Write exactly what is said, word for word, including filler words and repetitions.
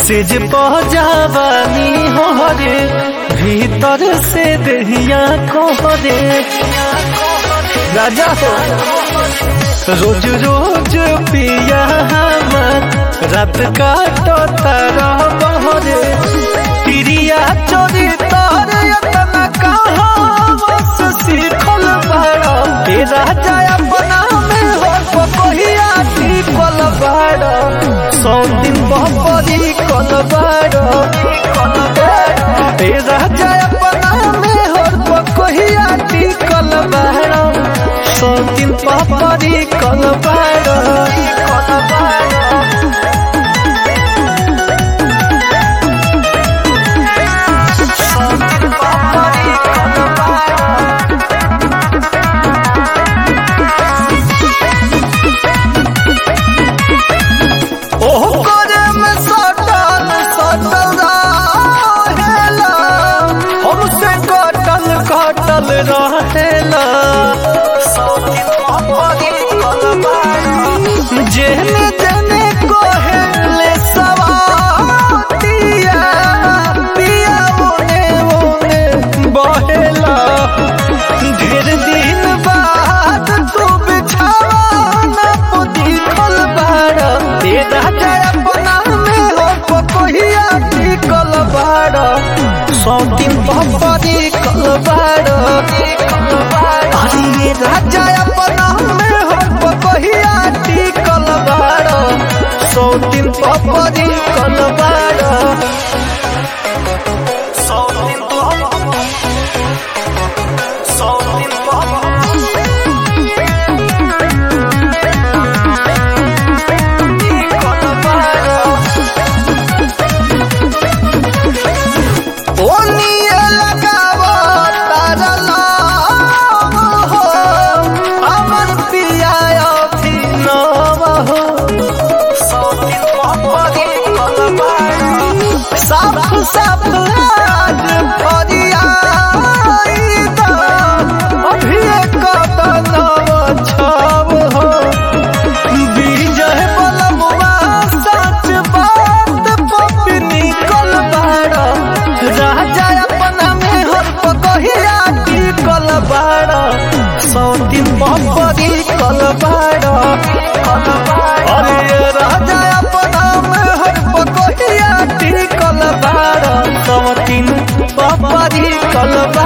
सेज पहुँचावानी हो रे भीतर से दहिया को रे राजा हो रोज रोज पिया हमर रात काटो तारा बहरे प्रिया चोरी तारे यतना कहा बस सीखल बाड़ा हे राजा अपना में हो कोहिया टिकल बाड़ा सौ दिन बहरी कल बाड़ा हे राजा अपना में हो कोहिया टिकल बाड़ा सौ दिन बहरी कल बाड़ा कटल रहेला जेने जेने कोहेले सवातिया पिया ओने ओने बहेला ढेर दिन बाद तू बिछाना पुदी खल बाड़ा ए राजा अपना में हो कोहिया टिकल बाड़ा सौ दिन बहरी कल बाड़ा अरे राजा अपना में हो कोहिया टिकल बाड़ा सौ दिन बहरी कल बाड़ा सौ दिन सौ दिन साफ साफ आज फरिया अभी कदनव छव हो विजय बलमुआ सच बात पपी निकल बाड़ा राजा अपना में हर कोहिया टिकल बाड़ा सौ दिन बहरी कल बाड़ा अरे राजा अपना में हर कोहिया टिकल बाड़ा सौ दिन बहरी कल बाड़ा।